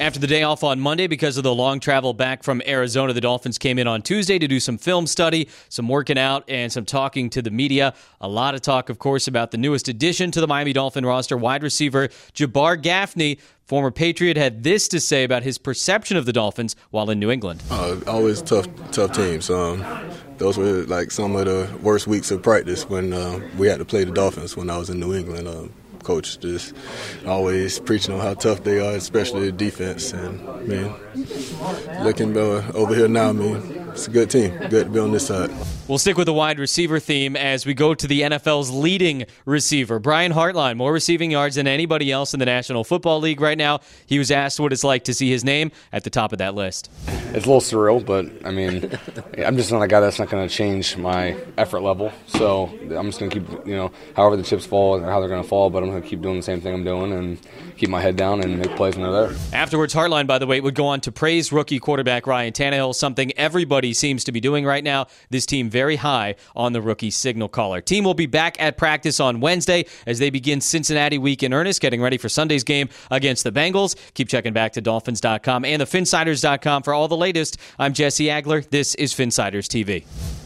After the day off on Monday because of the long travel back from Arizona, the Dolphins came in on Tuesday to do some film study, some working out, and some talking to the media. A lot of talk, of course, about the newest addition to the Miami Dolphin roster, wide receiver Jabar Gaffney. Former Patriot had this to say about his perception of the Dolphins while in New England. Always tough teams. Those were like some of the worst weeks of practice when we had to play the Dolphins when I was in New England. Coach just always preaching on how tough they are, especially the defense. And, looking over here now, it's a good team. Good to be on this side. We'll stick with the wide receiver theme as we go to the NFL's leading receiver. Brian Hartline, more receiving yards than anybody else in the National Football League right now. He was asked what it's like to see his name at the top of that list. It's a little surreal, but, I'm just not a guy that's not going to change my effort level. So I'm just going to keep, however the chips fall and how they're going to fall, but I'm going to keep doing the same thing I'm doing and keep my head down and make plays when they're there. Afterwards, Hartline, by the way, would go on to praise rookie quarterback Ryan Tannehill, something everybody seems to be doing right now. This team very high on the rookie signal caller. Team will be back at practice on Wednesday as they begin Cincinnati week in earnest, getting ready for Sunday's game against the Bengals. Keep checking back to Dolphins.com and the Finsiders.com for all the latest. I'm Jesse Agler. This is Finsiders TV.